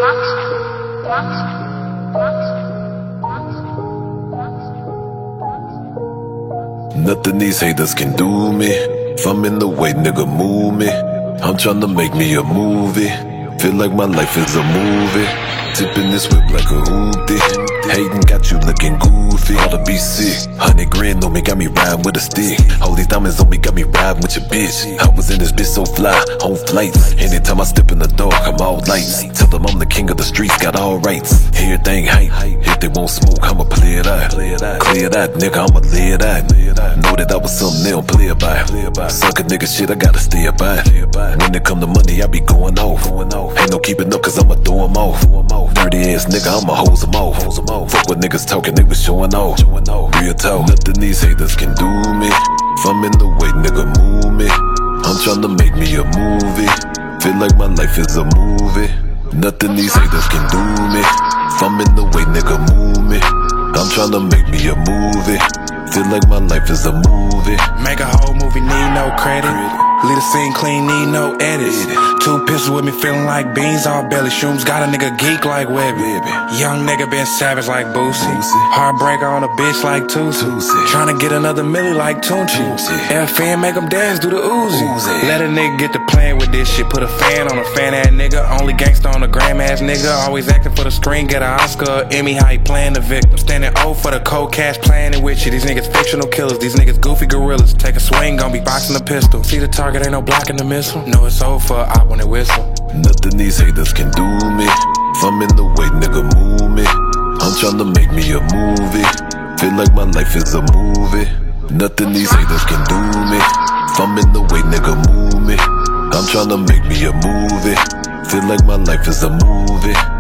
Nothing these haters can do me. If I'm in the way, nigga, move me. I'm tryna make me a movie. Feel like my life is a movie. Tipping this whip like a hoopty. Hating got you looking goofy. All the be sick. 100 grand on me, got me riding with a stick. All these diamonds on me, got me riding with your bitch. I was in this bitch so fly, on flights. Anytime I step in the door, I'm all lights. Tell them I'm the king of the streets, got all rights. Everything hype. If they won't smoke, I'ma clear it out. Clear it out, nigga, I'ma clear it out. Know that I was something they don't play about. Suck a nigga shit, I gotta stay about. When it come to money, I be going off. Ain't no keeping up, cause I'ma throw them off. Dirty ass nigga, I'ma hose them off. Fuck what niggas talking, they was showing off. Real talk, nothing these haters can do me. If I'm in the way, nigga, move me. I'm tryna make me a movie. Feel like my life is a movie. Nothing these haters can do me. If I'm in the way, nigga, move me. I'm tryna make me a movie. Feel like my life is a movie. Make a whole movie, need no credit. Leave the scene clean, need no edits. 2 pistols with me, feeling like beans, all belly shrooms. Got a nigga geek like Webby. Young nigga been savage like Boosie. Heartbreaker on a bitch like Tootsie. Tryna get another milli like Tunchi. FN make them dance, do the Uzi. Let a nigga get to playing with this shit. Put a fan on a fan ass nigga. Only gangsta on a gram ass nigga. Always acting for the screen, get an Oscar, Emmy. How he playing the victim. Standing O for the cold cash, playing it with you. These niggas fictional killers. These niggas goofy gorillas. Take a swing, gon' be boxing a pistol. See the target, ain't no blocking the missile. Know it's over, I want it whistle. Nothing these haters can do me. If I'm in the way, nigga, move me. I'm tryna make me a movie. Feel like my life is a movie. Nothing these haters can do me. If I'm in the way, nigga, move me. I'm tryna make me a movie. Feel like my life is a movie.